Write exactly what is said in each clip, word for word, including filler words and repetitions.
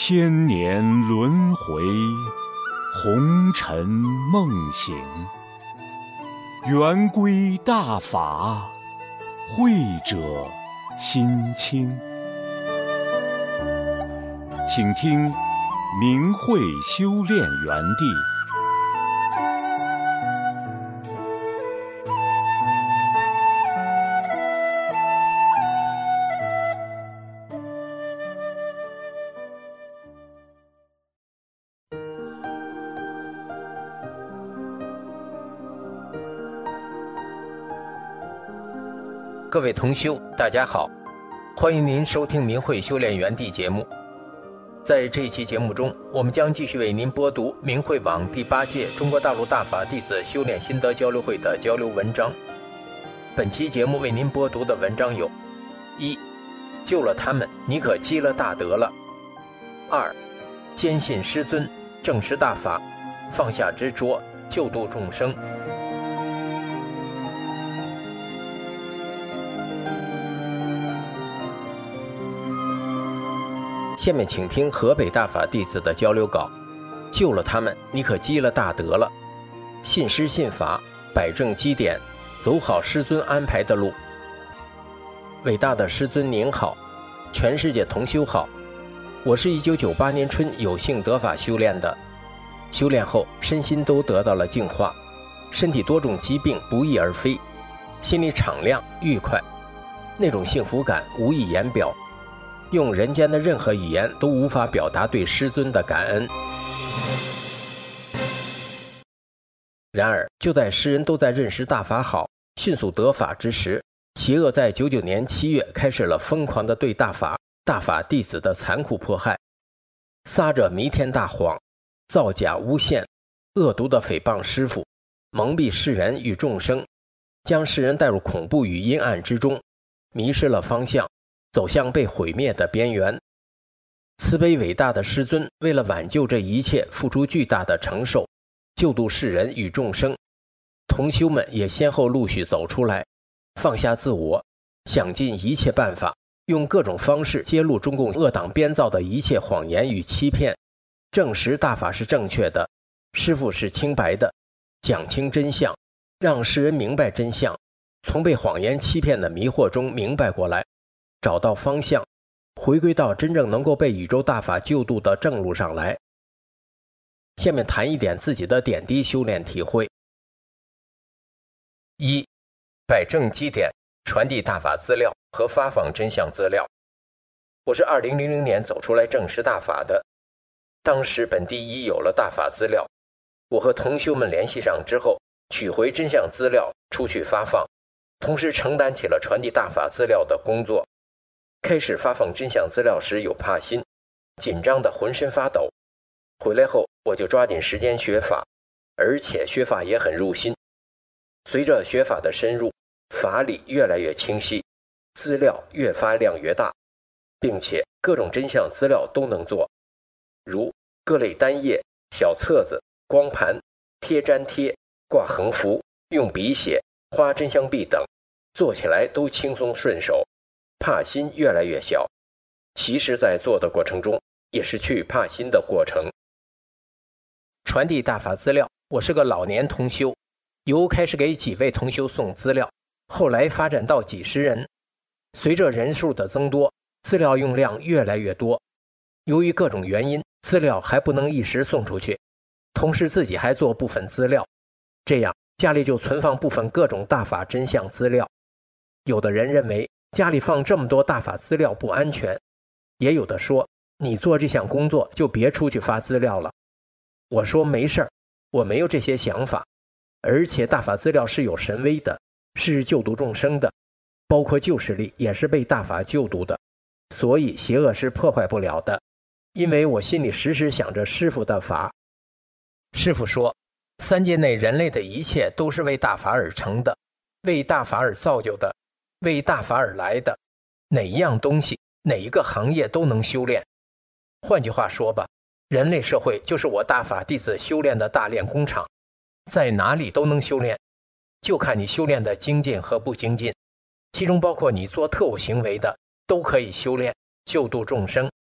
千年轮回，红尘梦醒。圆规大法，慧者心清。请听明慧修炼园地。 各位同修，大家好，欢迎您收听明慧修炼园地节目。在这一期节目中，我们将继续为您播读明慧网第八届中国大陆大法弟子修炼心得交流会的交流文章。本期节目为您播读的文章有：一、救了他们，你可积了大德了；二、坚信师尊，正实大法，放下执着，救度众生。下面请听河北大法弟子的交流稿。救了他们，你可积了大德了。信师信法，摆正基点，走好师尊安排的路。伟大的师尊您好，全世界同修好。我是一九九八年春有幸得法修炼的，修炼后身心都得到了净化，身体多种疾病不翼而飞，心里敞亮愉快，那种幸福感无以言表，用人间的任何语言都无法表达对师尊的感恩。然而就在世人都在认识大法好，迅速得法之时，邪恶在九九年七月开始了疯狂的对大法大法弟子的残酷迫害，撒着弥天大谎，造假诬陷，恶毒的诽谤师父，蒙蔽世人与众生，将世人带入恐怖与阴暗之中，迷失了方向，走向被毁灭的边缘。慈悲伟大的师尊为了挽救这一切，付出巨大的承受，救度世人与众生。同修们也先后陆续走出来，放下自我，想尽一切办法，用各种方式揭露中共恶党编造的一切谎言与欺骗，证实大法是正确的，师父是清白的，讲清真相，让世人明白真相，从被谎言欺骗的迷惑中明白过来，找到方向，回归到真正能够被宇宙大法救度的正路上来。下面谈一点自己的点滴修炼体会。一、摆正基点，传递大法资料和发放真相资料。我是二零零零年走出来证实大法的，当时本地已有了大法资料，我和同修们联系上之后，取回真相资料出去发放，同时承担起了传递大法资料的工作。开始发放真相资料时有怕心，紧张的浑身发抖。回来后我就抓紧时间学法，而且学法也很入心。随着学法的深入，法理越来越清晰，资料越发量越大，并且各种真相资料都能做，如各类单页、小册子、光盘、贴粘贴、挂横幅、用笔写、画真相壁等，做起来都轻松顺手，怕心越来越小。其实在做的过程中也是去怕心的过程。传递大法资料，我是个老年同修，由开始给几位同修送资料，后来发展到几十人。随着人数的增多，资料用量越来越多，由于各种原因，资料还不能一时送出去，同时自己还做部分资料，这样家里就存放部分各种大法真相资料。有的人认为家里放这么多大法资料不安全，也有的说你做这项工作就别出去发资料了。我说没事儿，我没有这些想法，而且大法资料是有神威的，是救度众生的，包括旧势力也是被大法救度的，所以邪恶是破坏不了的。因为我心里时时想着师父的法。师父说，三界内人类的一切都是为大法而成的，为大法而造就的，为大法而来的，哪一样东西，哪一个行业都能修炼。换句话说吧，人类社会就是我大法弟子修炼的大炼工厂，在哪里都能修炼，就看你修炼的精进和不精进，其中包括你做特务行为的，都可以修炼救度众生，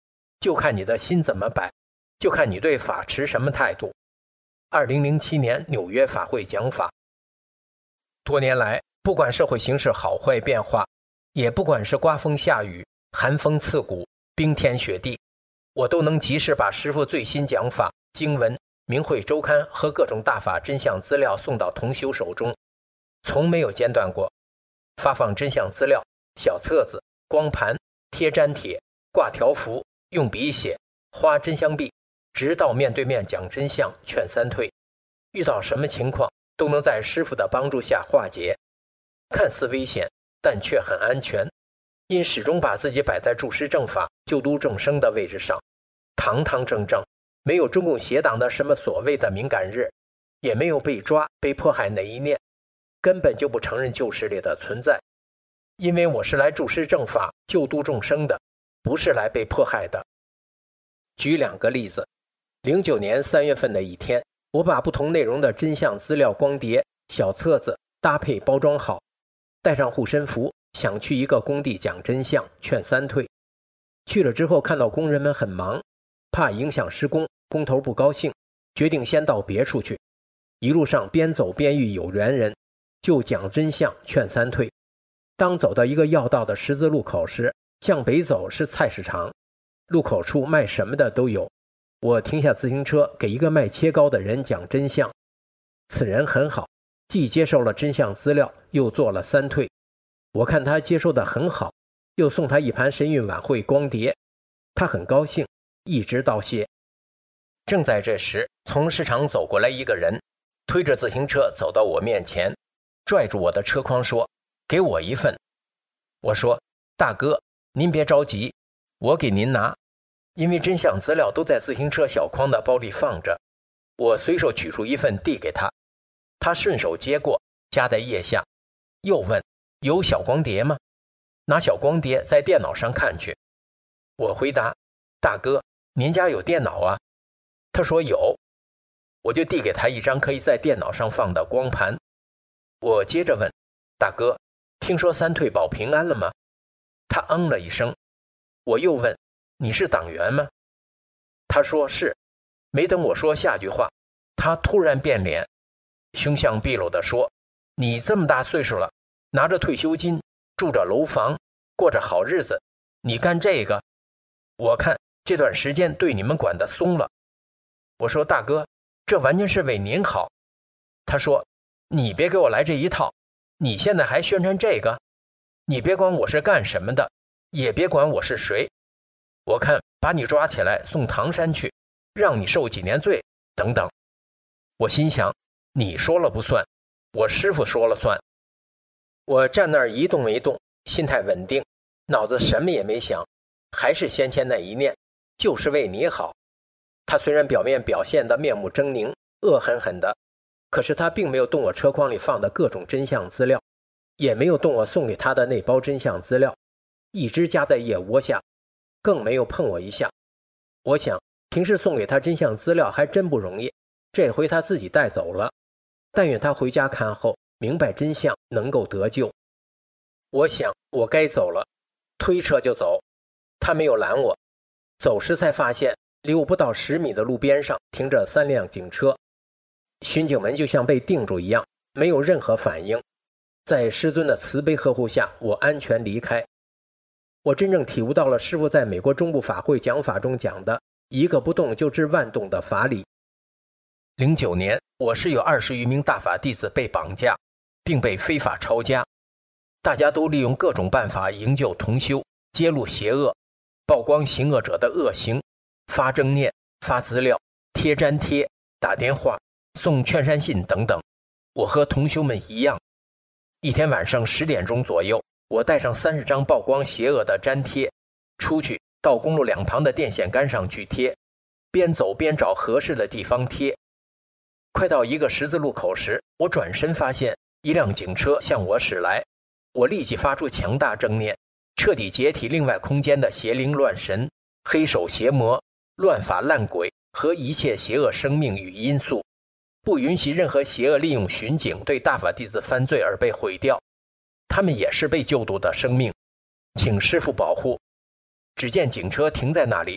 就看你的心怎么摆，就看你对法持什么态度。二零零七年纽约法会讲法。多年来，不管社会形势好坏变化，也不管是刮风下雨、寒风刺骨、冰天雪地，我都能及时把师父最新讲法、经文、明慧周刊和各种大法真相资料送到同修手中，从没有间断过。发放真相资料、小册子、光盘、贴粘帖、挂条幅、用笔写、花真香币，直到面对面讲真相、劝三退，遇到什么情况都能在师父的帮助下化解。看似危险，但却很安全，因始终把自己摆在助师正法、救度众生的位置上，堂堂正正，没有中共邪党的什么所谓的敏感日，也没有被抓、被迫害那一念，根本就不承认旧势力的存在。因为我是来助师正法、救度众生的，不是来被迫害的。举两个例子，零九年三月份的一天，我把不同内容的真相资料光碟、小册子搭配包装好，带上护身符，想去一个工地讲真相、劝三退。去了之后看到工人们很忙，怕影响施工，工头不高兴，决定先到别处去。一路上边走边遇有缘人，就讲真相、劝三退。当走到一个要道的十字路口时，向北走是菜市场，路口处卖什么的都有。我停下自行车，给一个卖切糕的人讲真相。此人很好，既接受了真相资料，又做了三退。我看他接受得很好，又送他一盘神韵晚会光碟，他很高兴，一直道谢。正在这时，从市场走过来一个人，推着自行车走到我面前，拽住我的车筐说：“给我一份。”我说：“大哥，您别着急，我给您拿。”因为真相资料都在自行车小筐的包里放着，我随手取出一份递给他，他顺手接过，夹在腋下，又问：“有小光碟吗？”拿小光碟在电脑上看去。我回答：“大哥，您家有电脑啊？”他说有。我就递给他一张可以在电脑上放的光盘。我接着问：“大哥，听说三退保平安了吗？”他嗯了一声。我又问：“你是党员吗？”他说是。没等我说下句话，他突然变脸，凶相毕露地说：“你这么大岁数了，拿着退休金，住着楼房，过着好日子，你干这个？我看这段时间对你们管得松了。”我说：“大哥，这完全是为您好。”他说：“你别给我来这一套，你现在还宣传这个？你别管我是干什么的，也别管我是谁，我看把你抓起来送唐山去，让你受几年罪等等。”我心想，你说了不算，我师父说了算。我站那儿一动没动，心态稳定，脑子什么也没想，还是先前那一念，就是为你好。他虽然表面表现得面目狰狞、恶狠狠的，可是他并没有动我车筐里放的各种真相资料，也没有动我送给他的那包真相资料，一直夹在腋窝下，更没有碰我一下。我想平时送给他真相资料还真不容易，这回他自己带走了，但愿他回家看后明白真相，能够得救。我想我该走了，推车就走。他没有拦我，走时才发现离我不到十米的路边上停着三辆警车，巡警们就像被定住一样，没有任何反应。在师尊的慈悲呵护下，我安全离开。我真正体悟到了师父在美国中部法会讲法中讲的一个不动就治万动的法理。零九年，我市有二十余名大法弟子被绑架，并被非法抄家，大家都利用各种办法营救同修，揭露邪恶，曝光行恶者的恶行，发正念、发资料、贴粘贴、打电话、送劝善信等等。我和同修们一样，一天晚上十点钟左右，我带上三十张曝光邪恶的粘贴，出去到公路两旁的电线杆上去贴，边走边找合适的地方贴。快到一个十字路口时，我转身发现一辆警车向我驶来，我立即发出强大正念，彻底解体另外空间的邪灵乱神、黑手邪魔、乱法烂鬼和一切邪恶生命与因素，不允许任何邪恶利用巡警对大法弟子犯罪而被毁掉，他们也是被救度的生命，请师父保护。只见警车停在那里，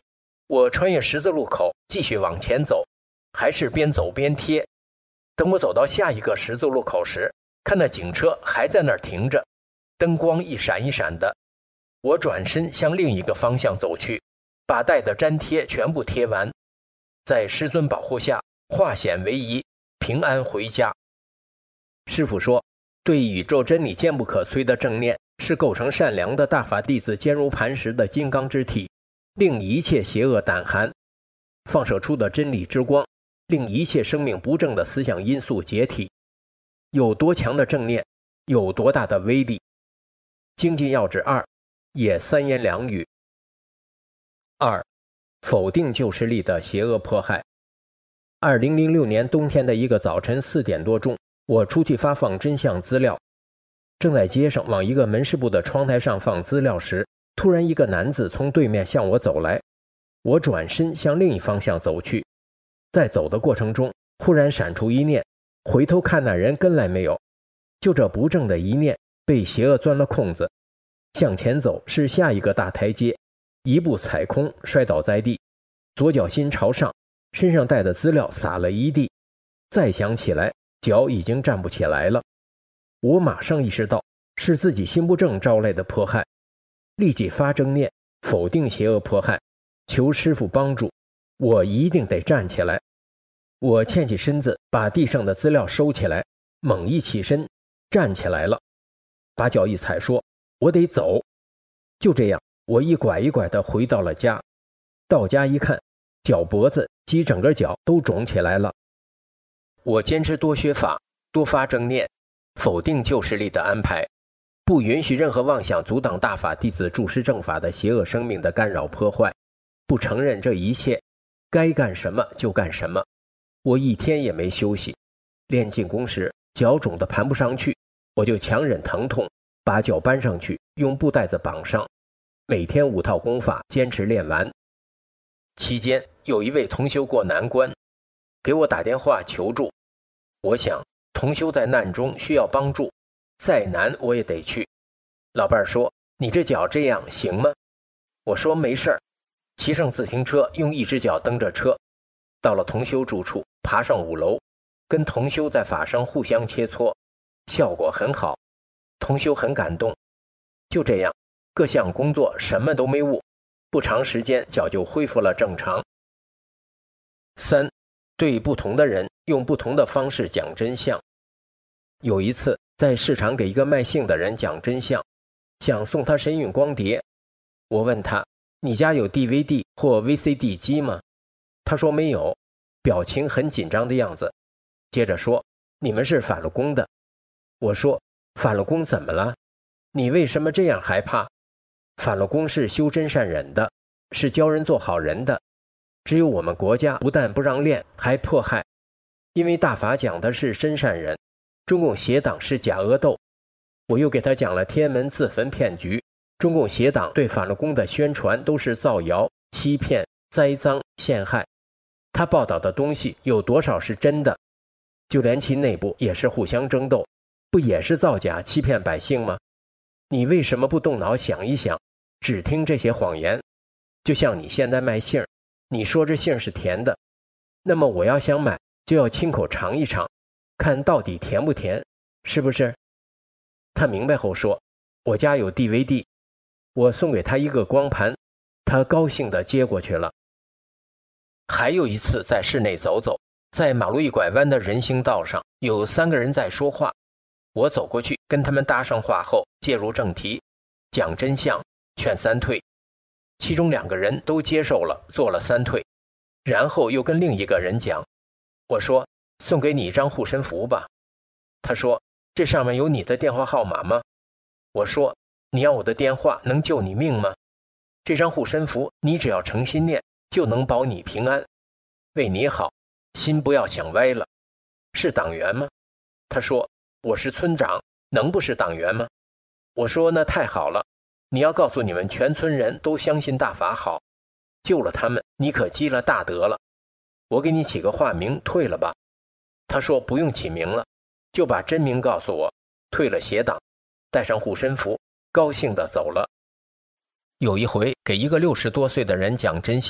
我穿越十字路口，继续往前走，还是边走边贴。等我走到下一个十字路口时，看那警车还在那儿停着，灯光一闪一闪的。我转身向另一个方向走去，把带的粘贴全部贴完，在师尊保护下化险为夷，平安回家。师父说，对宇宙真理坚不可摧的正念，是构成善良的大法弟子坚如磐石的金刚之体，令一切邪恶胆寒；放射出的真理之光，令一切生命不正的思想因素解体。有多强的正念，有多大的威力。精进要旨二，也三言两语。二，否定旧势力的邪恶迫害。二零零六年冬天的一个早晨四点多钟，我出去发放真相资料，正在街上往一个门市部的窗台上放资料时，突然一个男子从对面向我走来，我转身向另一方向走去，在走的过程中，忽然闪出一念，回头看那人跟来没有，就这不正的一念被邪恶钻了空子，向前走是下一个大台阶，一步踩空摔倒在地，左脚心朝上，身上带的资料洒了一地，再想起来脚已经站不起来了。我马上意识到是自己心不正招来的迫害，立即发正念否定邪恶迫害，求师父帮助，我一定得站起来。我欠起身子，把地上的资料收起来，猛一起身站起来了，把脚一踩，说我得走。就这样，我一拐一拐地回到了家。到家一看，脚脖子及整个脚都肿起来了。我坚持多学法，多发正念，否定旧势力的安排，不允许任何妄想阻挡大法弟子注师正法的邪恶生命的干扰破坏，不承认这一切，该干什么就干什么。我一天也没休息，练进功时脚肿得盘不上去，我就强忍疼痛，把脚搬上去，用布带子绑上，每天五套功法坚持练完。期间有一位同修过难关，给我打电话求助。我想同修在难中需要帮助，再难我也得去。老伴儿说，你这脚这样行吗？我说没事儿，骑上自行车，用一只脚蹬着车，到了同修住处，爬上五楼，跟同修在法上互相切磋，效果很好，同修很感动。就这样，各项工作什么都没误，不长时间脚就恢复了正常。三，对不同的人用不同的方式讲真相。有一次在市场给一个卖性的人讲真相，想送他神韵光碟，我问他，你家有 D V D 或 V C D 机吗？他说没有，表情很紧张的样子，接着说，你们是返了工的。我说，返了工怎么了？你为什么这样害怕？返了工是修真善忍的，是教人做好人的，只有我们国家不但不让练，还迫害。因为大法讲的是真善忍，中共邪党是假恶斗。我又给他讲了天安门自焚骗局，中共邪党对返了工的宣传都是造谣、欺骗、栽赃、陷害。他报道的东西有多少是真的？就连其内部也是互相争斗，不也是造假欺骗百姓吗？你为什么不动脑想一想，只听这些谎言？就像你现在卖杏，你说这杏是甜的，那么我要想买，就要亲口尝一尝，看到底甜不甜，是不是？他明白后说，我家有 D V D， 我送给他一个光盘，他高兴地接过去了。还有一次在室内走走，在马路一拐弯的人行道上，有三个人在说话，我走过去跟他们搭上话后，介入正题，讲真相，劝三退。其中两个人都接受了，做了三退，然后又跟另一个人讲，我说，送给你一张护身符吧。他说，这上面有你的电话号码吗？我说，你要我的电话能救你命吗？这张护身符你只要诚心念，就能保你平安，为你好，心不要想歪了。是党员吗？他说，我是村长，能不是党员吗？我说，那太好了，你要告诉你们全村人都相信大法好，救了他们，你可积了大德了。我给你起个化名，退了吧。他说不用起名了，就把真名告诉我，退了邪党，带上护身符，高兴地走了。有一回给一个六十多岁的人讲真相，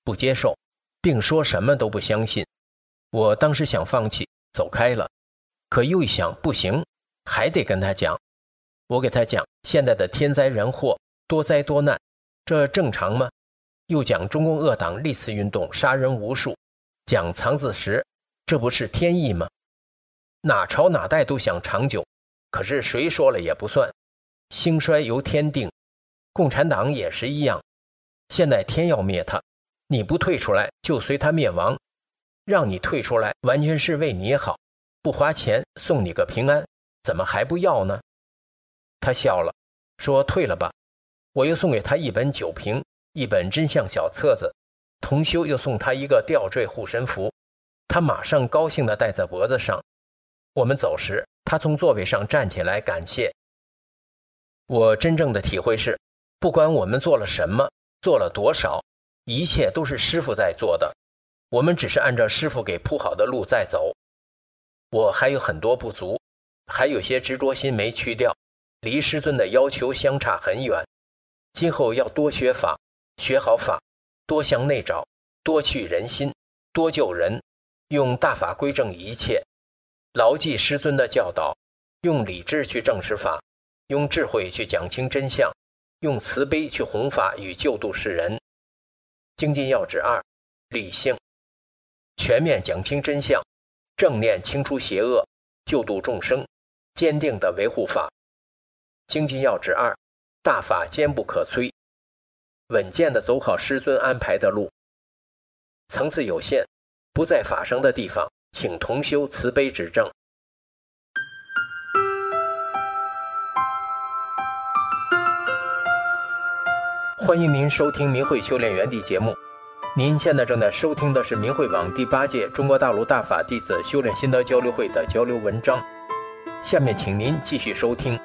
不接受，并说什么都不相信。我当时想放弃，走开了，可又一想，不行，还得跟他讲。我给他讲现在的天灾人祸，多灾多难，这正常吗？又讲中共恶党历次运动杀人无数，讲藏字石，这不是天意吗？哪朝哪代都想长久，可是谁说了也不算，兴衰由天定，共产党也是一样。现在天要灭他，你不退出来就随他灭亡，让你退出来完全是为你好，不花钱送你个平安，怎么还不要呢？他笑了，说退了吧。我又送给他一本酒瓶，一本真相小册子，同修又送他一个吊坠护身符，他马上高兴地戴在脖子上。我们走时，他从座位上站起来感谢。我真正的体会是，不管我们做了什么，做了多少，一切都是师父在做的，我们只是按照师父给铺好的路在走。我还有很多不足，还有些执着心没去掉，离师尊的要求相差很远。今后要多学法，学好法，多向内找，多去人心，多救人，用大法归正一切，牢记师尊的教导，用理智去证实法，用智慧去讲清真相，用慈悲去弘法与救度世人。精进要旨二：理性，全面讲清真相，正念清除邪恶，救度众生，坚定地维护法。精进要旨二：大法坚不可摧，稳健地走好师尊安排的路。层次有限，不在法生的地方，请同修慈悲指正。欢迎您收听明慧修炼园地节目。您现在正在收听的是明慧网第八届中国大陆大法弟子修炼心得交流会的交流文章。下面请您继续收听。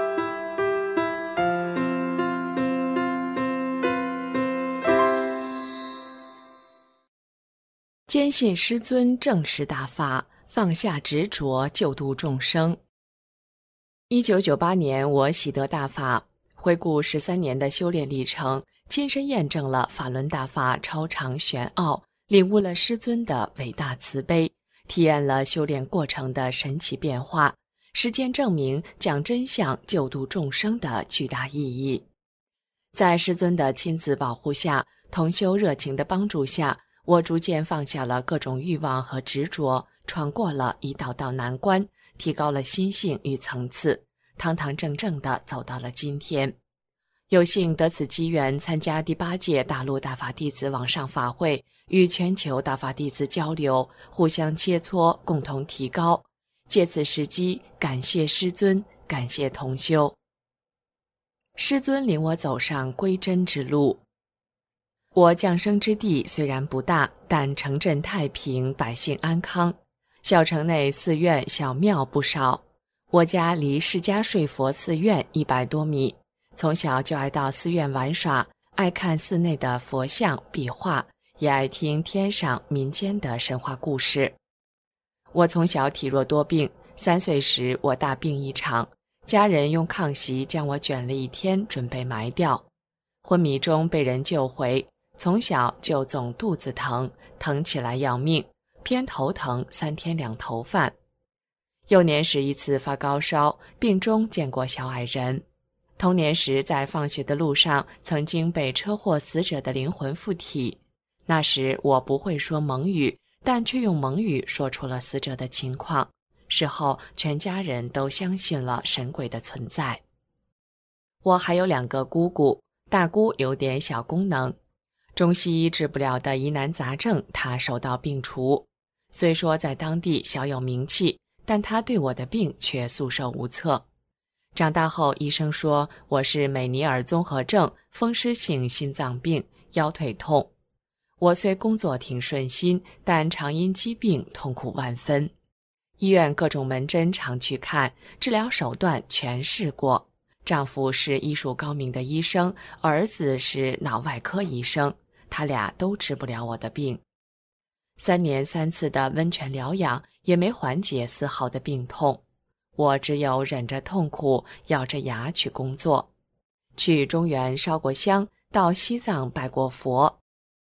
坚信师尊正实大法，放下执着，救度众生。一九九八年，我喜得大法，回顾十三年的修炼历程，亲身验证了法轮大法超常玄奥，领悟了师尊的伟大慈悲，体验了修炼过程的神奇变化，实践证明讲真相救度众生的巨大意义。在师尊的亲自保护下，同修热情的帮助下，我逐渐放下了各种欲望和执着，闯过了一道道难关，提高了心性与层次，堂堂正正地走到了今天。有幸得此机缘参加第八届大陆大法弟子网上法会，与全球大法弟子交流，互相切磋，共同提高。借此时机，感谢师尊，感谢同修。师尊领我走上归真之路。我降生之地虽然不大，但城镇太平，百姓安康。小城内寺院小庙不少，我家离释迦睡佛寺院一百多米。从小就爱到寺院玩耍，爱看寺内的佛像壁画，也爱听天上民间的神话故事。我从小体弱多病，三岁时我大病一场，家人用炕席将我卷了一天，准备埋掉。昏迷中被人救回，从小就总肚子疼，疼起来要命，偏头疼，三天两头饭。幼年时一次发高烧，病中见过小矮人。童年时在放学的路上，曾经被车祸死者的灵魂附体。那时我不会说蒙语，但却用蒙语说出了死者的情况。事后全家人都相信了神鬼的存在。我还有两个姑姑，大姑有点小功能，中西医治不了的疑难杂症，她手到病除。虽说在当地小有名气，但她对我的病却束手无策。长大后，医生说我是美尼尔综合症风湿性心脏病，腰腿痛。我虽工作挺顺心，但常因疾病痛苦万分。医院各种门诊常去看，治疗手段全试过。丈夫是医术高明的医生，儿子是脑外科医生，他俩都治不了我的病。三年三次的温泉疗养也没缓解丝毫的病痛，我只有忍着痛苦，咬着牙去工作。去中原烧过香，到西藏拜过佛。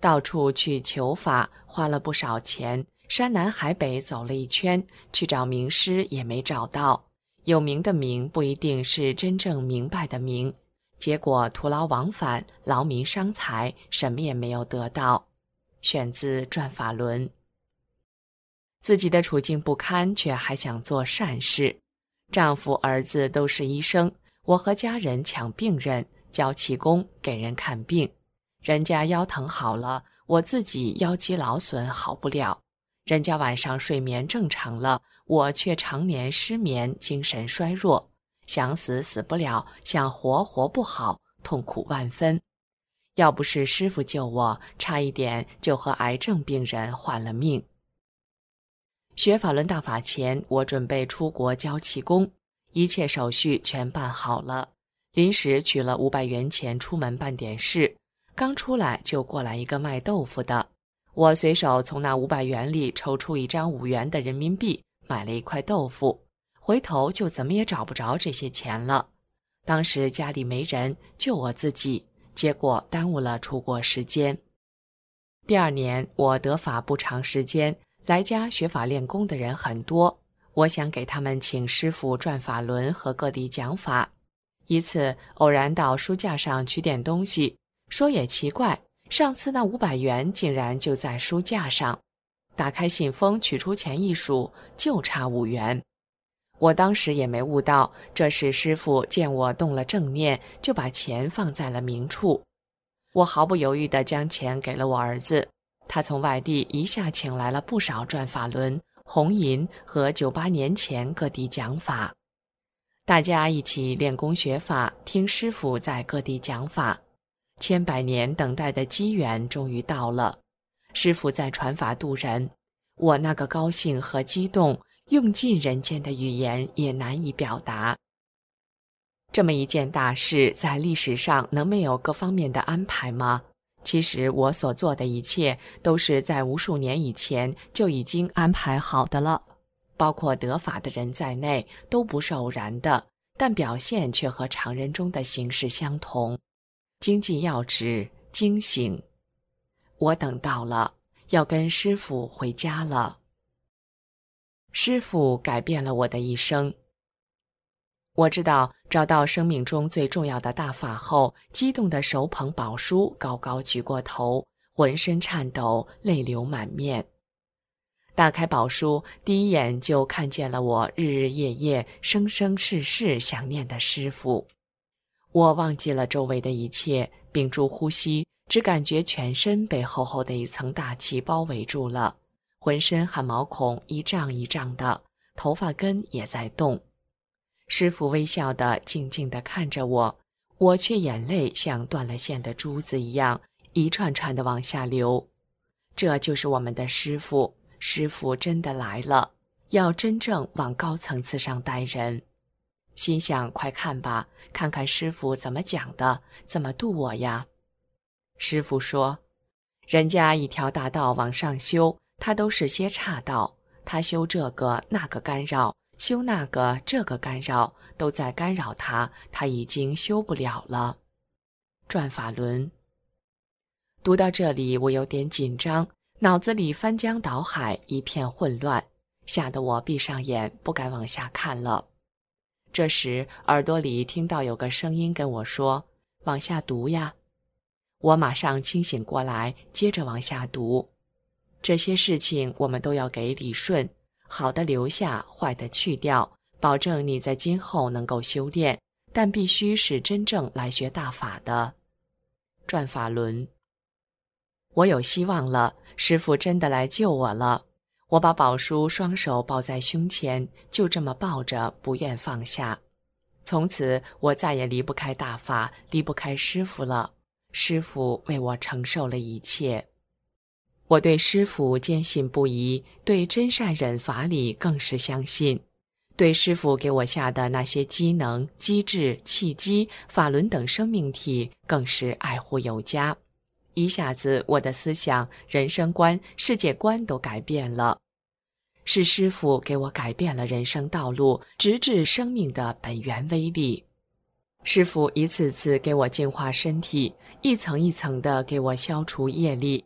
到处去求法，花了不少钱，山南海北走了一圈，去找名师也没找到。有名的名不一定是真正明白的明，结果徒劳往返，劳民伤财，什么也没有得到。选自《转法轮》。自己的处境不堪，却还想做善事。丈夫、儿子都是医生，我和家人抢病人，教气功给人看病。人家腰疼好了，我自己腰肌劳损好不了。人家晚上睡眠正常了，我却常年失眠，精神衰弱，想死死不了，想活活不好，痛苦万分。要不是师父救我，差一点就和癌症病人换了命。学法轮大法前，我准备出国教气功，一切手续全办好了，临时取了五百元钱出门办点事。刚出来就过来一个卖豆腐的，我随手从那五百元里抽出一张五元的人民币，买了一块豆腐，回头就怎么也找不着这些钱了。当时家里没人，就我自己，结果耽误了出国时间。第二年我得法不长时间，来家学法练功的人很多，我想给他们请师傅转法轮和各地讲法。一次偶然到书架上取点东西，说也奇怪，上次那五百元竟然就在书架上。打开信封取出钱一数，就差五元。我当时也没悟到，这是师傅见我动了正念，就把钱放在了明处。我毫不犹豫地将钱给了我儿子，他从外地一下请来了不少转法轮、红银和九八年前各地讲法。大家一起练功学法，听师傅在各地讲法。千百年等待的机缘终于到了，师父在传法度人，我那个高兴和激动，用尽人间的语言也难以表达。这么一件大事，在历史上能没有各方面的安排吗？其实我所做的一切，都是在无数年以前就已经安排好的了，包括得法的人在内，都不是偶然的，但表现却和常人中的形式相同。经济要旨，惊醒。我等到了，要跟师父回家了。师父改变了我的一生。我知道找到生命中最重要的大法后，激动的手捧宝书，高高举过头，浑身颤抖，泪流满面。打开宝书，第一眼就看见了我日日夜夜、生生世世想念的师父。我忘记了周围的一切，屏住呼吸，只感觉全身被厚厚的一层大气包围住了，浑身汗毛孔一胀一胀的，头发根也在动。师父微笑地静静地看着我，我却眼泪像断了线的珠子一样，一串串地往下流。这就是我们的师父，师父真的来了，要真正往高层次上带人。心想快看吧，看看师父怎么讲的，怎么度我呀。师父说，人家一条大道往上修，他都是些岔道，他修这个那个干扰，修那个这个干扰，都在干扰他，他已经修不了了。转法轮。读到这里，我有点紧张，脑子里翻江倒海，一片混乱，吓得我闭上眼，不敢往下看了。这时耳朵里听到有个声音跟我说，往下读呀。我马上清醒过来，接着往下读。这些事情我们都要给理顺，好的留下，坏的去掉，保证你在今后能够修炼，但必须是真正来学大法的。转法轮。我有希望了，师父真的来救我了。我把宝书双手抱在胸前，就这么抱着，不愿放下。从此我再也离不开大法，离不开师父了。师父为我承受了一切。我对师父坚信不疑，对真善忍法理更是相信。对师父给我下的那些机能、机制、契机、法轮等生命体，更是爱护有加。一下子我的思想、人生观、世界观都改变了。是师父给我改变了人生道路，直至生命的本源威力。师父一次次给我净化身体，一层一层地给我消除业力，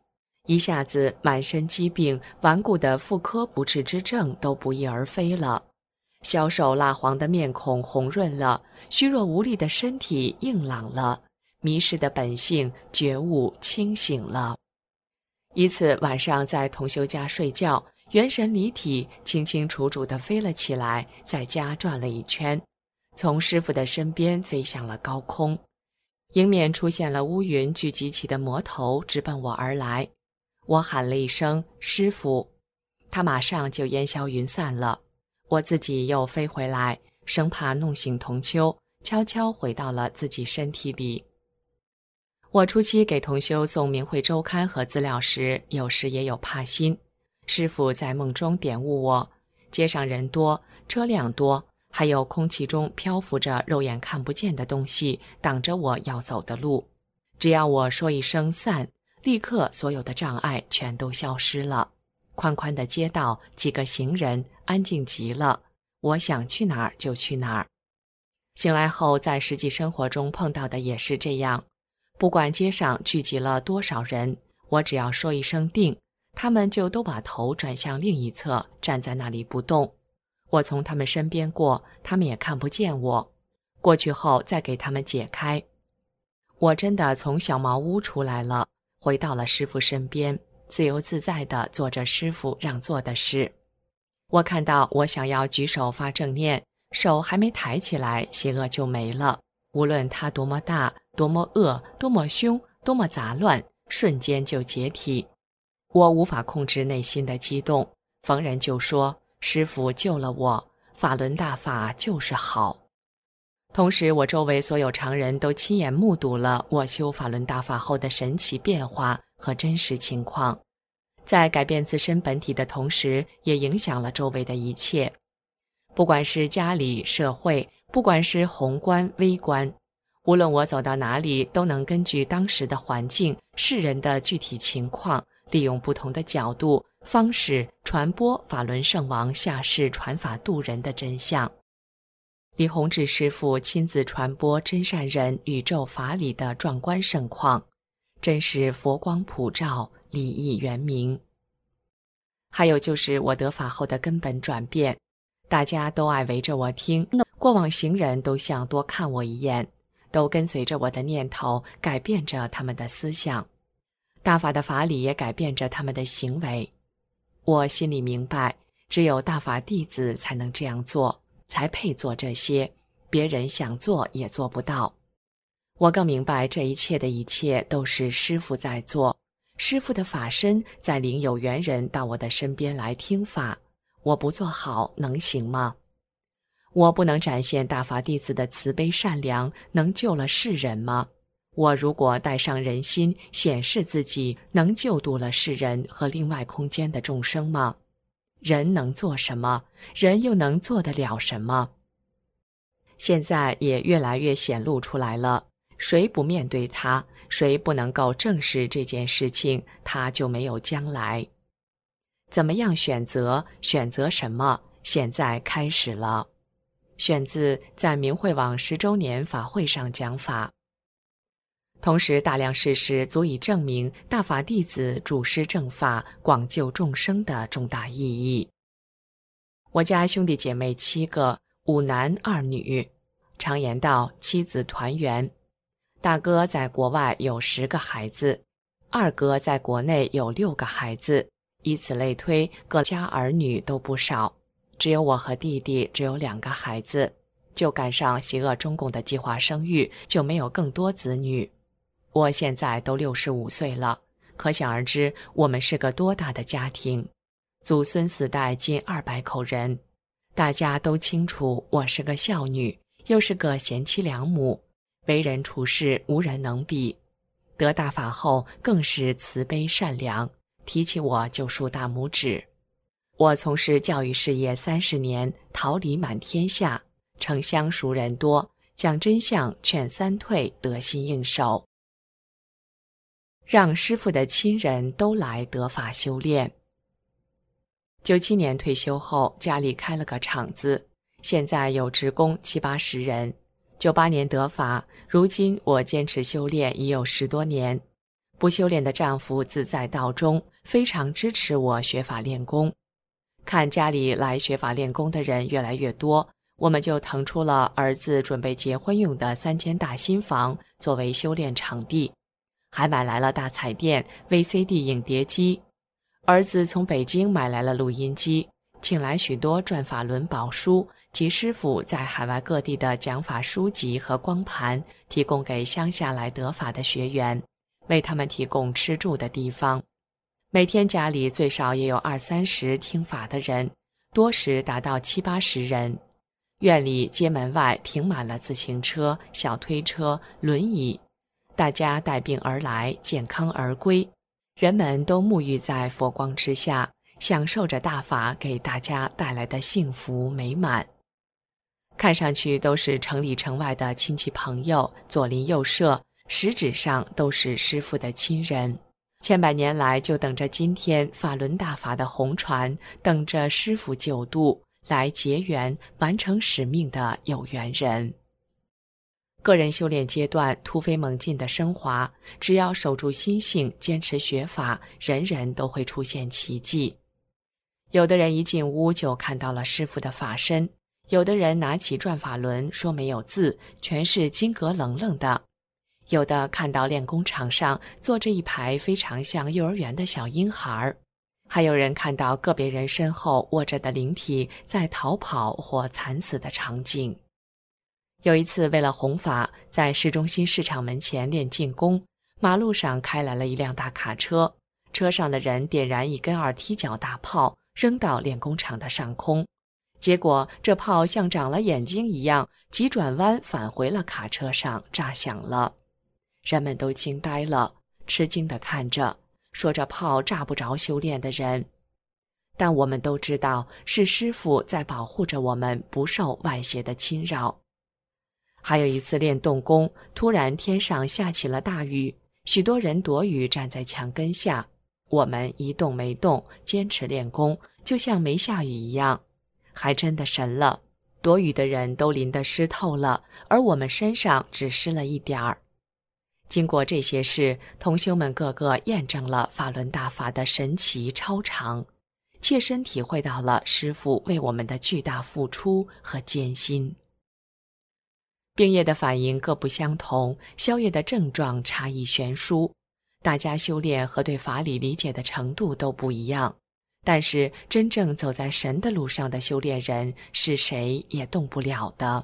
一下子满身疾病，顽固的妇科不治之症都不翼而飞了，消瘦蜡黄的面孔红润了，虚弱无力的身体硬朗了，迷失的本性觉悟清醒了。一次晚上在同修家睡觉，元神离体清清楚楚地飞了起来，在家转了一圈，从师父的身边飞向了高空。迎面出现了乌云聚集起的魔头，直奔我而来。我喊了一声师父，他马上就烟消云散了。我自己又飞回来，生怕弄醒同修，悄悄回到了自己身体里。我初期给同修送明慧周刊和资料时，有时也有怕心。师父在梦中点悟我，街上人多，车辆多，还有空气中漂浮着肉眼看不见的东西，挡着我要走的路。只要我说一声散，立刻所有的障碍全都消失了。宽宽的街道，几个行人，安静极了，我想去哪儿就去哪儿。醒来后，在实际生活中碰到的也是这样，不管街上聚集了多少人，我只要说一声定，他们就都把头转向另一侧，站在那里不动。我从他们身边过，他们也看不见我。过去后再给他们解开。我真的从小茅屋出来了，回到了师父身边，自由自在地做着师父让做的事。我看到我想要举手发正念，手还没抬起来，邪恶就没了。无论它多么大，多么恶，多么凶，多么杂乱，瞬间就解体。我无法控制内心的激动，逢人就说师父救了我，法轮大法就是好。同时我周围所有常人都亲眼目睹了我修法轮大法后的神奇变化和真实情况，在改变自身本体的同时，也影响了周围的一切。不管是家里、社会，不管是宏观、微观，无论我走到哪里，都能根据当时的环境、世人的具体情况，利用不同的角度、方式传播法轮圣王下世传法度人的真相。李洪志师父亲自传播真善人宇宙法理的壮观盛况，真是佛光普照，利益圆明。还有就是我得法后的根本转变，大家都爱围着我听，过往行人都想多看我一眼，都跟随着我的念头，改变着他们的思想。大法的法理也改变着他们的行为。我心里明白，只有大法弟子才能这样做，才配做这些，别人想做也做不到。我更明白这一切的一切都是师父在做，师父的法身在领有缘人到我的身边来听法，我不做好能行吗？我不能展现大法弟子的慈悲善良，能救了世人吗？我如果带上人心，显示自己，能救度了世人和另外空间的众生吗？人能做什么？人又能做得了什么？现在也越来越显露出来了，谁不面对它，谁不能够正视这件事情，它就没有将来。怎么样选择？选择什么？现在开始了。选自在明慧网十周年法会上讲法。同时大量事实足以证明大法弟子主施正法，广救众生的重大意义。我家兄弟姐妹七个，五男二女，常言道妻子团圆。大哥在国外有十个孩子，二哥在国内有六个孩子，以此类推，各家儿女都不少。只有我和弟弟只有两个孩子，就赶上邪恶中共的计划生育，就没有更多子女。我现在都六十五岁了，可想而知我们是个多大的家庭，祖孙四代近二百口人，大家都清楚我是个孝女，又是个贤妻良母，为人处事无人能比。得大法后更是慈悲善良，提起我就竖大拇指。我从事教育事业三十年，桃李满天下，城乡熟人多，讲真相劝三退，得心应手。让师父的亲人都来得法修炼。九七年退休后，家里开了个厂子，现在有职工七八十人。九八年得法，如今我坚持修炼已有十多年。 不修炼的丈夫自在道中，非常支持我学法练功。看家里来学法练功的人越来越多，我们就腾出了儿子准备结婚用的三间大新房作为修炼场地，还买来了大彩电、V C D 影碟机。儿子从北京买来了录音机，请来许多转法轮宝书及师傅在海外各地的讲法书籍和光盘，提供给乡下来得法的学员，为他们提供吃住的地方。每天家里最少也有二三十听法的人，多时达到七八十人。院里街门外停满了自行车、小推车、轮椅，大家带病而来，健康而归。人们都沐浴在佛光之下，享受着大法给大家带来的幸福美满。看上去都是城里城外的亲戚朋友，左邻右舍，实质上都是师父的亲人。千百年来就等着今天法轮大法的红传，等着师父救度，来结缘完成使命的有缘人。个人修炼阶段突飞猛进的升华，只要守住心性，坚持学法，人人都会出现奇迹。有的人一进屋就看到了师父的法身，有的人拿起转法轮说没有字，全是金格冷冷的。有的看到练功场上坐着一排非常像幼儿园的小婴孩，还有人看到个别人身后卧着的灵体在逃跑或惨死的场景。有一次为了弘法，在市中心市场门前练静功，马路上开来了一辆大卡车，车上的人点燃一根二踢脚大炮，扔到练功场的上空，结果这炮像长了眼睛一样，急转弯返回了卡车上，炸响了。人们都惊呆了，吃惊地看着，说这炮炸不着修炼的人。但我们都知道，是师父在保护着我们不受外邪的侵扰。还有一次练动功，突然天上下起了大雨，许多人躲雨站在墙根下，我们一动没动，坚持练功，就像没下雨一样，还真的神了。躲雨的人都淋得湿透了，而我们身上只湿了一点儿。经过这些事，同修们个个验证了法轮大法的神奇超常，切身体会到了师父为我们的巨大付出和艰辛。病业的反应各不相同，消业的症状差异悬殊，大家修炼和对法理理解的程度都不一样，但是真正走在神的路上的修炼人是谁也动不了的。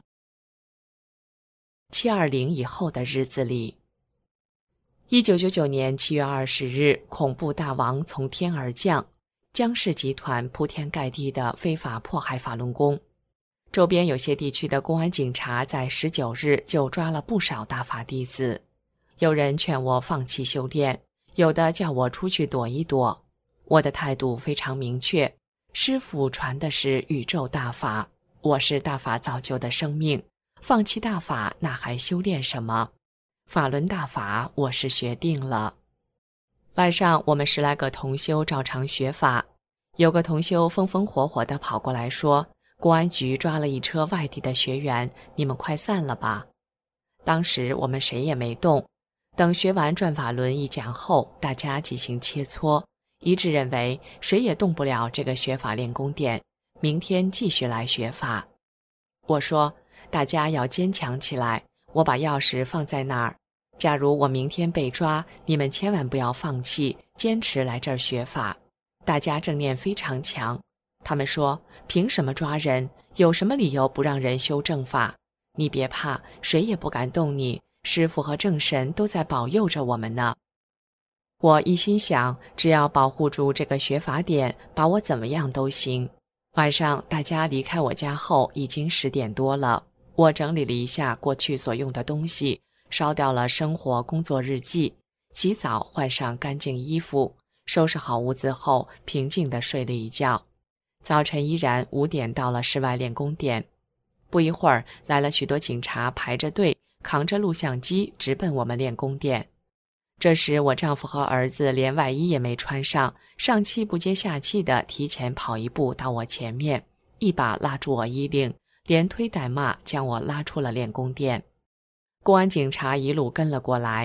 七二零以后的日子里，一九九九年七月二十日，恐怖大王从天而降，江氏集团铺天盖地的非法迫害法轮功。周边有些地区的公安警察在十九日就抓了不少大法弟子。有人劝我放弃修炼，有的叫我出去躲一躲。我的态度非常明确，师父传的是宇宙大法，我是大法造就的生命，放弃大法那还修炼什么？法轮大法我是学定了。晚上我们十来个同修照常学法，有个同修风风火火地跑过来说，公安局抓了一车外地的学员，你们快散了吧。当时我们谁也没动，等学完转法轮一讲后，大家进行切磋，一致认为谁也动不了这个学法练功殿，明天继续来学法。我说大家要坚强起来，我把钥匙放在那儿，假如我明天被抓，你们千万不要放弃，坚持来这儿学法。大家正念非常强，他们说凭什么抓人，有什么理由不让人修正法？你别怕，谁也不敢动你，师父和正神都在保佑着我们呢。我一心想，只要保护住这个学法点，把我怎么样都行。晚上大家离开我家后，已经十点多了，我整理了一下过去所用的东西，烧掉了生活工作日记，洗澡换上干净衣服，收拾好屋子后，平静地睡了一觉。早晨依然五点到了室外练功点，不一会儿来了许多警察排着队，扛着录像机直奔我们练功殿。这时我丈夫和儿子连外衣也没穿上，上气不接下气地提前跑一步到我前面，一把拉住我衣领，连推带骂将我拉出了练功殿。公安警察一路跟了过来，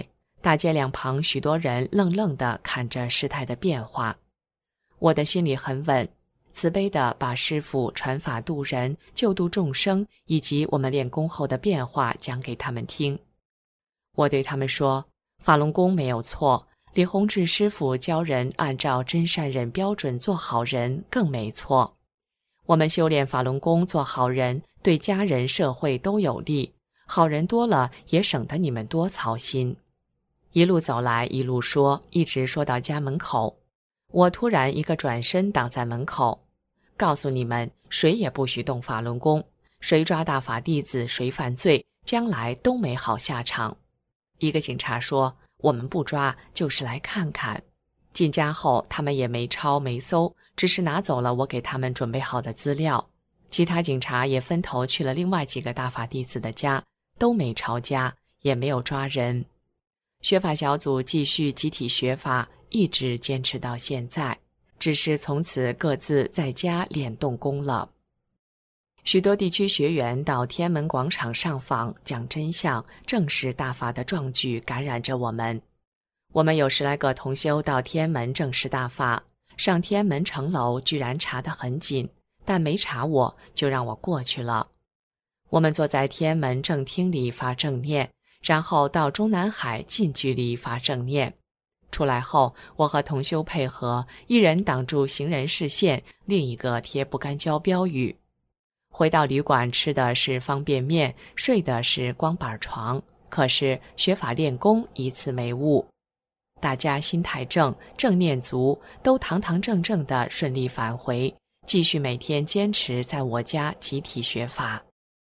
大街两旁许多人愣愣地看着事态的变化。我的心里很稳，慈悲地把师父传法度人、救度众生以及我们练功后的变化讲给他们听。我对他们说，法轮功没有错，李洪志师父教人按照真善忍标准做好人更没错。我们修炼法轮功做好人，对家人社会都有利，好人多了也省得你们多操心。一路走来一路说，一直说到家门口，我突然一个转身挡在门口，告诉你们，谁也不许动法轮功，谁抓大法弟子谁犯罪，将来都没好下场。一个警察说，我们不抓，就是来看看。进家后他们也没抄没搜，只是拿走了我给他们准备好的资料。其他警察也分头去了另外几个大法弟子的家，都没抄家，也没有抓人。学法小组继续集体学法，一直坚持到现在，只是从此各自在家练动功了。许多地区学员到天安门广场上访，讲真相，正视大法的壮举感染着我们。我们有十来个同修到天安门正视大法，上天安门城楼居然查得很紧，但没查我，就让我过去了。我们坐在天安门正厅里发正念，然后到中南海近距离发正念。出来后，我和同修配合，一人挡住行人视线，另一个贴不干胶标语。回到旅馆吃的是方便面，睡的是光板床，可是学法练功一次没误。大家心态正，正念足，都堂堂正正地顺利返回，继续每天坚持在我家集体学法，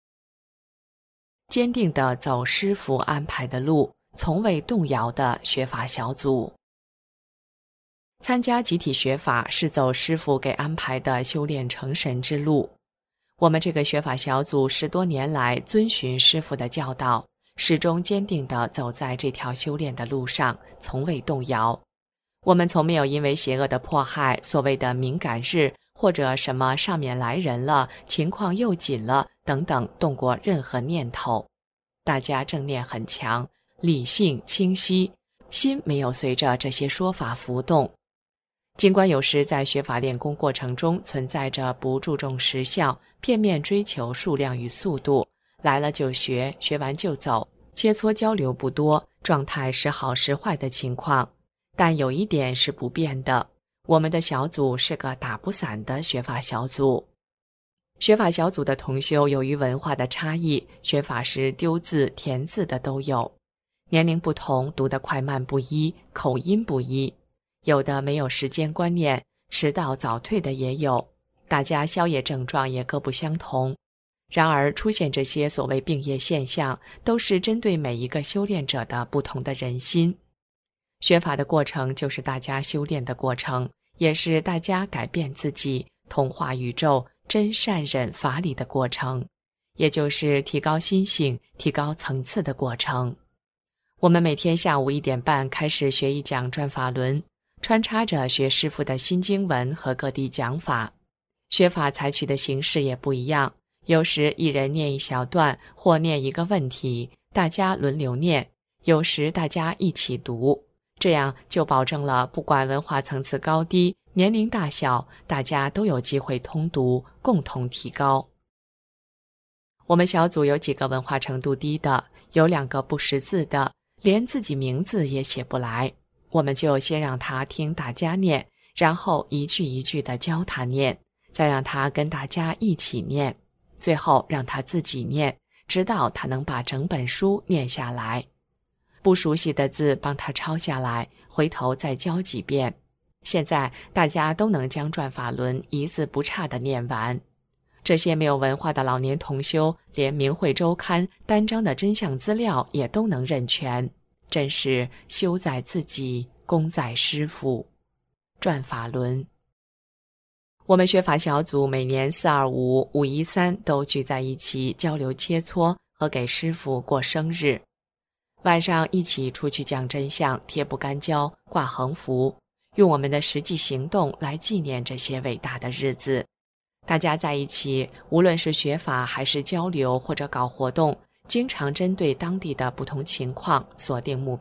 坚定地走师父安排的路，从未动摇的学法小组。参加集体学法是走师父给安排的修炼成神之路。我们这个学法小组十多年来遵循师父的教导，始终坚定地走在这条修炼的路上，从未动摇。我们从没有因为邪恶的迫害，所谓的敏感日，或者什么上面来人了，情况又紧了等等动过任何念头。大家正念很强，理性清晰，心没有随着这些说法浮动。尽管有时在学法练功过程中存在着不注重实效、片面追求数量与速度，来了就学，学完就走，切磋交流不多，状态时好时坏的情况。但有一点是不变的，我们的小组是个打不散的学法小组。学法小组的同修由于文化的差异，学法时丢字填字的都有，年龄不同，读得快慢不一，口音不一，有的没有时间观念，迟到早退的也有，大家宵夜症状也各不相同。然而出现这些所谓病业现象，都是针对每一个修炼者的不同的人心。学法的过程就是大家修炼的过程，也是大家改变自己、同化宇宙、真善忍法理的过程，也就是提高心性、提高层次的过程。我们每天下午一点半开始学一讲转法轮，穿插着学师父的新经文和各地讲法。学法采取的形式也不一样，有时一人念一小段或念一个问题，大家轮流念，有时大家一起读，这样就保证了不管文化层次高低、年龄大小，大家都有机会通读，共同提高。我们小组有几个文化程度低的，有两个不识字的，连自己名字也写不来，我们就先让他听大家念，然后一句一句地教他念，再让他跟大家一起念，最后让他自己念，直到他能把整本书念下来。不熟悉的字帮他抄下来，回头再教几遍。现在大家都能将转法轮一字不差地念完。这些没有文化的老年同修，连明慧周刊单张的真相资料也都能认全，真是修在自己，功在师父。转法轮。我们学法小组每年四二五、五一三都聚在一起交流切磋和给师父过生日。晚上一起出去讲真相，贴不干胶，挂横幅，用我们的实际行动来纪念这些伟大的日子。大家在一起，无论是学法还是交流或者搞活动，经常针对当地的不同情况锁定目标，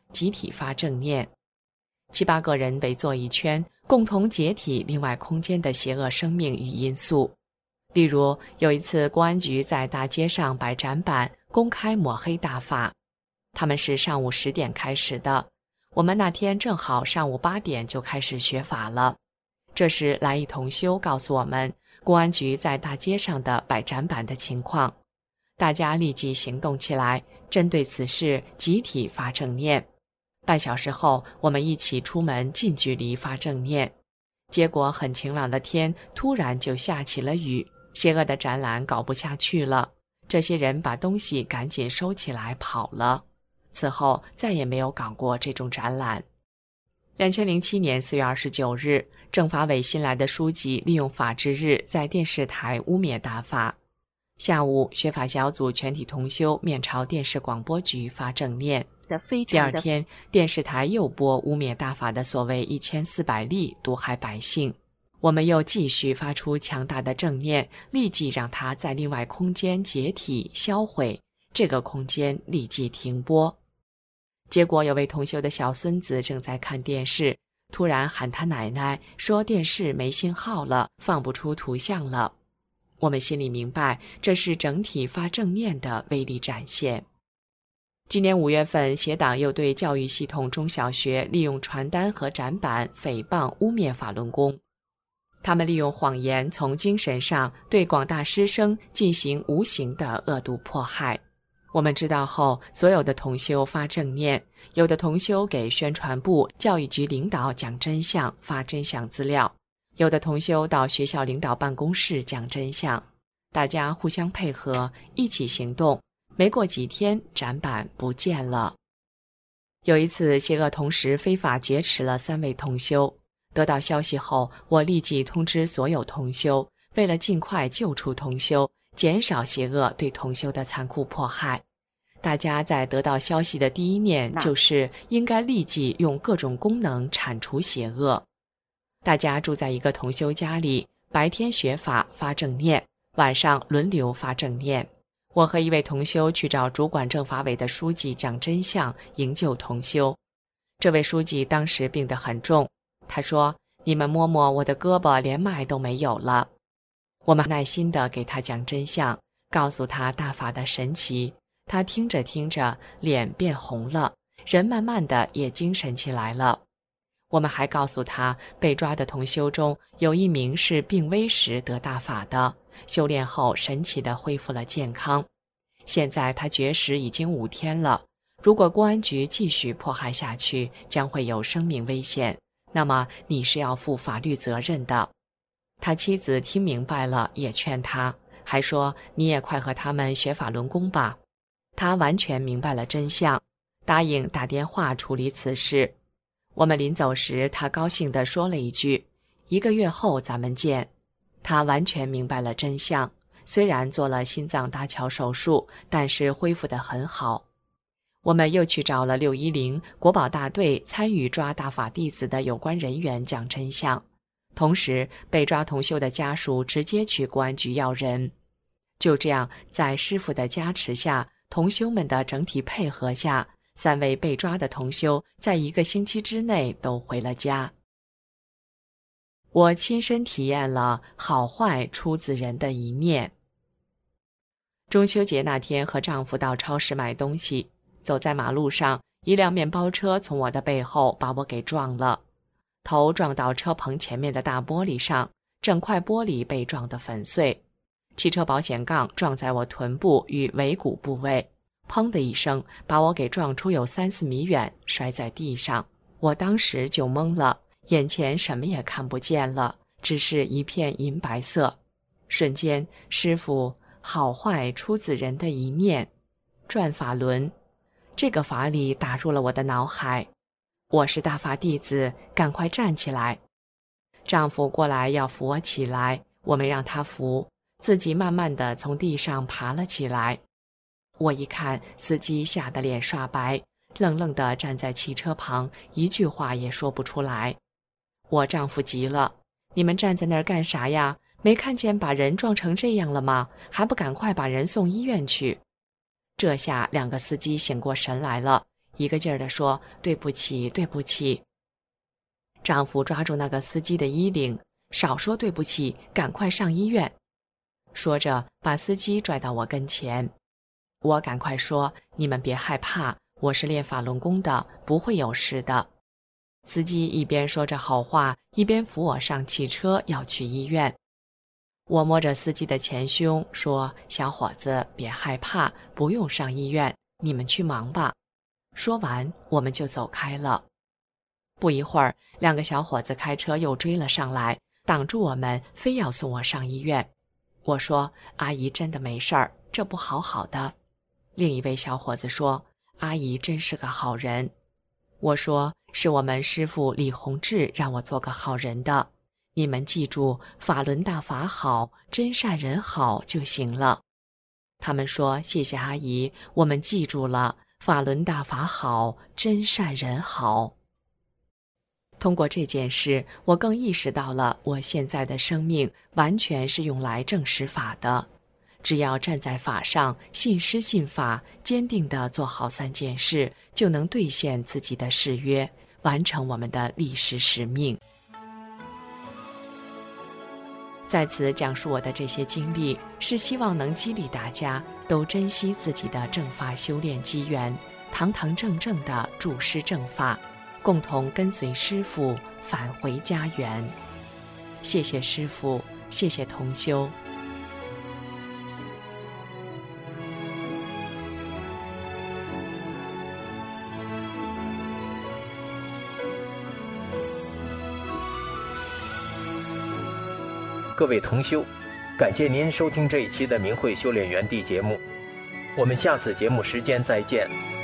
集体发正念。七八个人围坐一圈，共同解体另外空间的邪恶生命与因素。例如，有一次公安局在大街上摆展板，公开抹黑大法。他们是上午十点开始的，我们那天正好上午八点就开始学法了。这时来一同修告诉我们公安局在大街上的摆展板的情况，大家立即行动起来，针对此事集体发正念。半小时后，我们一起出门近距离发正念。结果很晴朗的天突然就下起了雨，邪恶的展览搞不下去了，这些人把东西赶紧收起来跑了。此后再也没有搞过这种展览。二零零七年四月二十九日，政法委新来的书记利用法治日在电视台污蔑大法。下午，学法小组全体同修面朝电视广播局发正念。第二天，电视台又播污蔑大法的所谓一千四百例毒害百姓。我们又继续发出强大的正念，立即让它在另外空间解体销毁，这个空间立即停播。结果有位同修的小孙子正在看电视，突然喊他奶奶说电视没信号了，放不出图像了。我们心里明白，这是整体发正念的威力展现。今年五月份，协党又对教育系统中小学利用传单和展板诽谤污蔑法轮功。他们利用谎言从精神上对广大师生进行无形的恶毒迫害。我们知道后，所有的同修发正念，有的同修给宣传部、教育局领导讲真相，发真相资料，有的同修到学校领导办公室讲真相，大家互相配合，一起行动。没过几天，展板不见了。有一次，邪恶同时非法劫持了三位同修。得到消息后，我立即通知所有同修，为了尽快救出同修，减少邪恶对同修的残酷迫害，大家在得到消息的第一念就是应该立即用各种功能铲除邪恶。大家住在一个同修家里，白天学法发正念，晚上轮流发正念。我和一位同修去找主管政法委的书记讲真相，营救同修。这位书记当时病得很重，他说：“你们摸摸我的胳膊，连脉都没有了。”我们耐心地给他讲真相，告诉他大法的神奇。他听着听着，脸变红了，人慢慢的也精神起来了。我们还告诉他，被抓的同修中有一名是病危时得大法的，修炼后神奇地恢复了健康。现在他绝食已经五天了，如果公安局继续迫害下去，将会有生命危险，那么你是要负法律责任的。他妻子听明白了，也劝他，还说你也快和他们学法轮功吧。他完全明白了真相，答应打电话处理此事。我们临走时，他高兴地说了一句：“一个月后咱们见。”他完全明白了真相，虽然做了心脏搭桥手术，但是恢复得很好。我们又去找了六一零国保大队参与抓大法弟子的有关人员讲真相，同时被抓同修的家属直接去公安局要人。就这样，在师父的加持下，同修们的整体配合下，三位被抓的同修在一个星期之内都回了家。我亲身体验了好坏出自人的一念。中秋节那天和丈夫到超市买东西，走在马路上，一辆面包车从我的背后把我给撞了，头撞到车棚前面的大玻璃上，整块玻璃被撞得粉碎。汽车保险杠撞在我臀部与尾骨部位，砰的一声把我给撞出有三四米远，摔在地上。我当时就懵了，眼前什么也看不见了，只是一片银白色。瞬间，师父好坏出自人的一念，转法轮这个法理打入了我的脑海。我是大法弟子，赶快站起来。丈夫过来要扶我起来，我没让他扶，自己慢慢地从地上爬了起来。我一看，司机吓得脸刷白，愣愣地站在汽车旁，一句话也说不出来。我丈夫急了：“你们站在那儿干啥呀？没看见把人撞成这样了吗？还不赶快把人送医院去！”这下两个司机醒过神来了， 一个劲儿地说对不起对不起。丈夫抓住那个司机的衣领，少说对不起，赶快上医院。说着把司机拽到我跟前，我赶快说，你们别害怕，我是练法轮功的，不会有事的。司机一边说着好话，一边扶我上汽车要去医院。我摸着司机的前胸说，小伙子别害怕，不用上医院，你们去忙吧。说完我们就走开了。不一会儿，两个小伙子开车又追了上来，挡住我们，非要送我上医院。我说，阿姨真的没事儿，这不好好的。另一位小伙子说，阿姨真是个好人。我说，是我们师父李洪志让我做个好人的，你们记住法轮大法好，真善人好就行了。他们说，谢谢阿姨，我们记住了，法轮大法好，真善人好。通过这件事，我更意识到了我现在的生命完全是用来证实法的。只要站在法上，信师信法，坚定地做好三件事，就能兑现自己的誓约，完成我们的历史使命。在此讲述我的这些经历，是希望能激励大家都珍惜自己的正法修炼机缘，堂堂正正地注师正法，共同跟随师父返回家园。谢谢师父，谢谢同修。 各位同修，感谢您收听这一期的明慧修炼园地节目，我们下次节目时间再见。